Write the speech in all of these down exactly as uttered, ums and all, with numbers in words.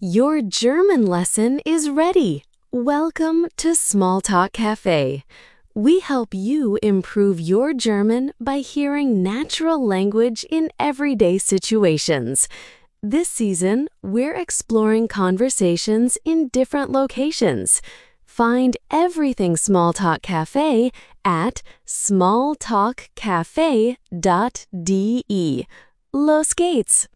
Your German lesson is ready. Welcome to Smalltalk Cafe. We help you improve your German by hearing natural language in everyday situations. This season, we're exploring conversations in different locations. Find everything Smalltalk Cafe at smalltalk cafe dot de. Los geht's!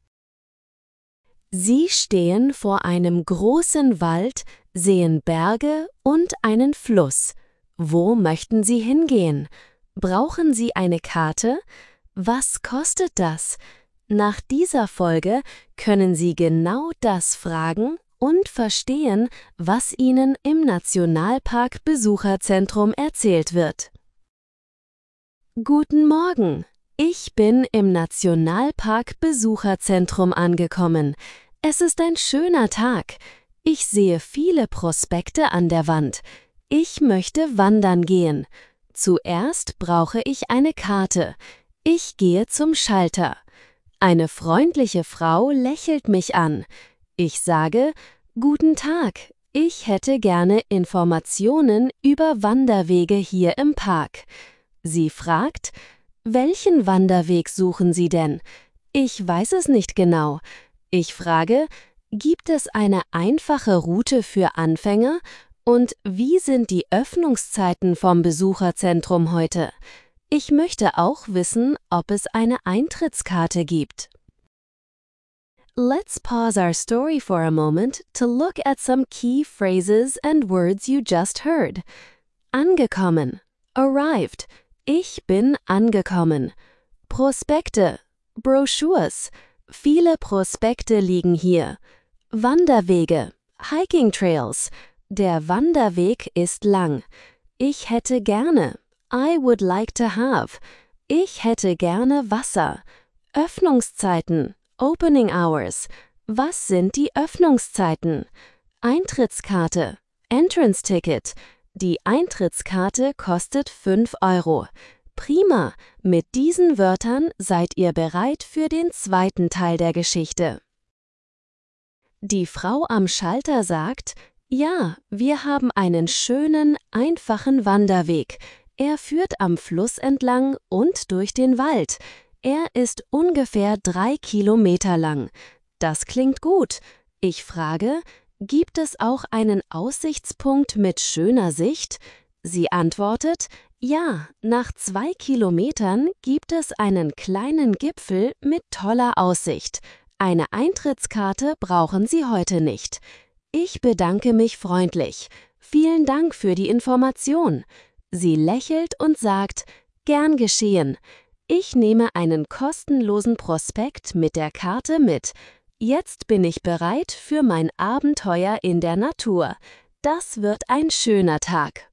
Sie stehen vor einem großen Wald, sehen Berge und einen Fluss. Wo möchten Sie hingehen? Brauchen Sie eine Karte? Was kostet das? Nach dieser Folge können Sie genau das fragen und verstehen, was Ihnen im Nationalpark Besucherzentrum erzählt wird. Guten Morgen! Ich bin im Nationalpark Besucherzentrum angekommen. Es ist ein schöner Tag. Ich sehe viele Prospekte an der Wand. Ich möchte wandern gehen. Zuerst brauche ich eine Karte. Ich gehe zum Schalter. Eine freundliche Frau lächelt mich an. Ich sage, Guten Tag, ich hätte gerne Informationen über Wanderwege hier im Park. Sie fragt, welchen Wanderweg suchen Sie denn? Ich weiß es nicht genau. Ich frage, gibt es eine einfache Route für Anfänger? Und wie sind die Öffnungszeiten vom Besucherzentrum heute? Ich möchte auch wissen, ob es eine Eintrittskarte gibt. Let's pause our story for a moment to look at some key phrases and words you just heard. Angekommen, arrived. Ich bin angekommen. Prospekte, brochures. Viele Prospekte liegen hier. Wanderwege, hiking trails. Der Wanderweg ist lang. Ich hätte gerne. I would like to have. Ich hätte gerne Wasser. Öffnungszeiten, opening hours. Was sind die Öffnungszeiten? Eintrittskarte, entrance ticket. Die Eintrittskarte kostet fünf Euro. Prima, mit diesen Wörtern seid ihr bereit für den zweiten Teil der Geschichte. Die Frau am Schalter sagt, ja, wir haben einen schönen, einfachen Wanderweg. Er führt am Fluss entlang und durch den Wald. Er ist ungefähr drei Kilometer lang. Das klingt gut. Ich frage, gibt es auch einen Aussichtspunkt mit schöner Sicht? Sie antwortet, ja, nach zwei Kilometern gibt es einen kleinen Gipfel mit toller Aussicht. Eine Eintrittskarte brauchen Sie heute nicht. Ich bedanke mich freundlich. Vielen Dank für die Information. Sie lächelt und sagt, gern geschehen. Ich nehme einen kostenlosen Prospekt mit der Karte mit. Jetzt bin ich bereit für mein Abenteuer in der Natur. Das wird ein schöner Tag.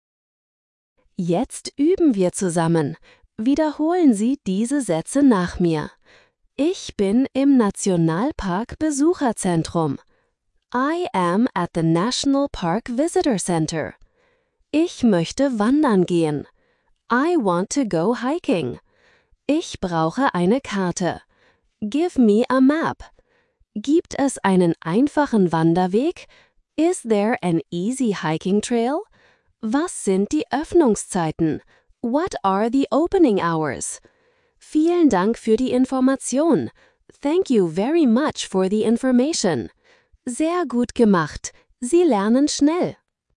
Jetzt üben wir zusammen. Wiederholen Sie diese Sätze nach mir. Ich bin im Nationalpark Besucherzentrum. I am at the National Park Visitor Center. Ich möchte wandern gehen. I want to go hiking. Ich brauche eine Karte. Give me a map. Gibt es einen einfachen Wanderweg? Is there an easy hiking trail? Was sind die Öffnungszeiten? What are the opening hours? Vielen Dank für die Information. Thank you very much for the information. Sehr gut gemacht. Sie lernen schnell.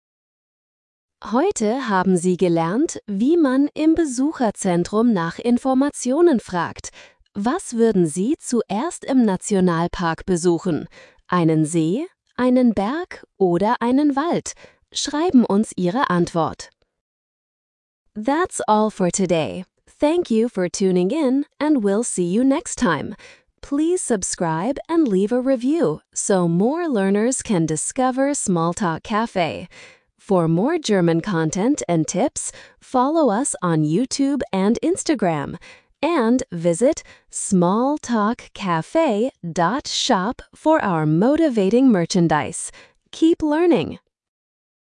Heute haben Sie gelernt, wie man im Besucherzentrum nach Informationen fragt. Was würden Sie zuerst im Nationalpark besuchen? Einen See, einen Berg oder einen Wald? Schreiben uns Ihre Antwort. That's all for today. Thank you for tuning in, and we'll see you next time. Please subscribe and leave a review so more learners can discover Smalltalk Cafe. For more German content and tips, follow us on YouTube and Instagram, and visit smalltalk cafe dot shop for our motivating merchandise. Keep learning!